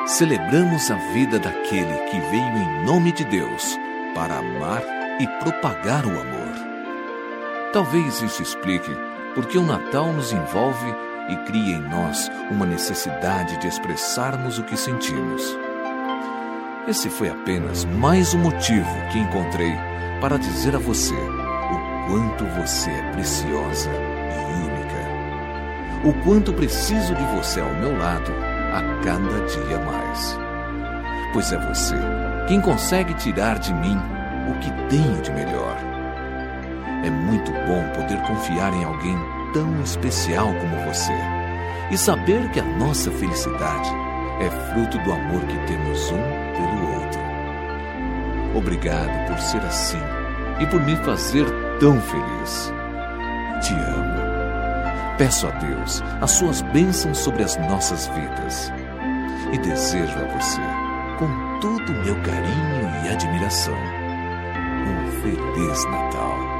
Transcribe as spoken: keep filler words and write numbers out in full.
celebramos a vida daquele que veio em nome de Deus para amar e propagar o amor. Talvez isso explique porque o Natal nos envolve e cria em nós uma necessidade de expressarmos o que sentimos. Esse foi apenas mais um motivo que encontrei para dizer a você o quanto você é preciosa e única. O quanto preciso de você ao meu lado a cada dia mais. Pois é você quem consegue tirar de mim o que tenho de melhor. É muito bom poder confiar em alguém tão especial como você e saber que a nossa felicidade é fruto do amor que temos um pelo outro. Obrigado por ser assim e por me fazer tão feliz. Te amo. Peço a Deus as suas bênçãos sobre as nossas vidas e desejo a você, com todo o meu carinho e admiração, um Feliz Natal.